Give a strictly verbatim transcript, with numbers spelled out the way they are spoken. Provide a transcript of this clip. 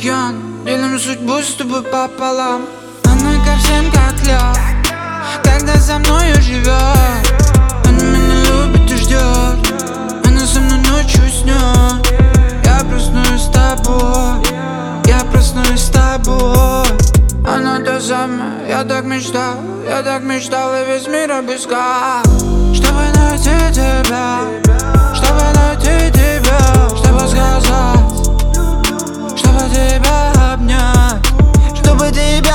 океан, делим судьбу с тобой пополам. Но мы ко всем как лед, когда за мною живет. Она меня любит и ждет, она со мной ночью снет. Я проснусь с тобой, я проснусь с тобой. Она та самая, я так мечтал, я так мечтал и весь мир обыскал, чтобы найти тебя, чтобы найти тебя, чтобы сказать, чтобы тебя обнять, чтобы тебя